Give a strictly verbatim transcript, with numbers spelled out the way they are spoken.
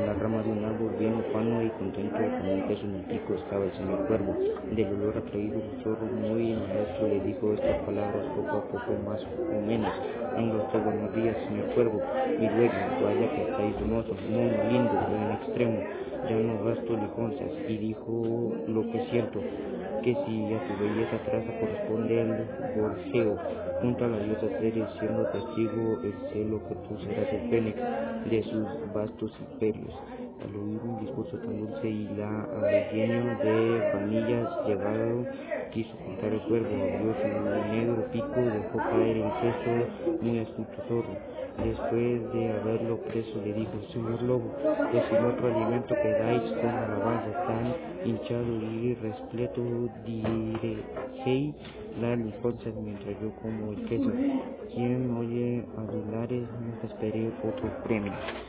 la rama de un árbol bien ufano y contento con un peso en el pico estaba el señor Cuervo. Del olor atraído un zorro muy maestro le dijo estas palabras poco a poco más o menos. Venga usted, buenos días, señor Cuervo, mi dueño, vaya que estáis hermoso, mono, lindo, en extremo, ya no gasto lijonzas, y dijo lo que es cierto, que si a tu belleza traza corresponde el gorjeo, junto a la diosa Ceres, siendo testigo el celo que tú serás el fénix de sus vastos imperios. Al oír un discurso tan dulce y la al lleno de vanillas llevado, quiso contar el cuervo, abrió su negro pico y dejó caer el peso muy astuto zorro. Después de haberlo preso le dijo: señor lobo, que sin otro alimento que dais con alabanza tan hinchado y repleto dirigéis las lijonzas mientras yo como el queso. Quien oye adulares nunca espere otro premio.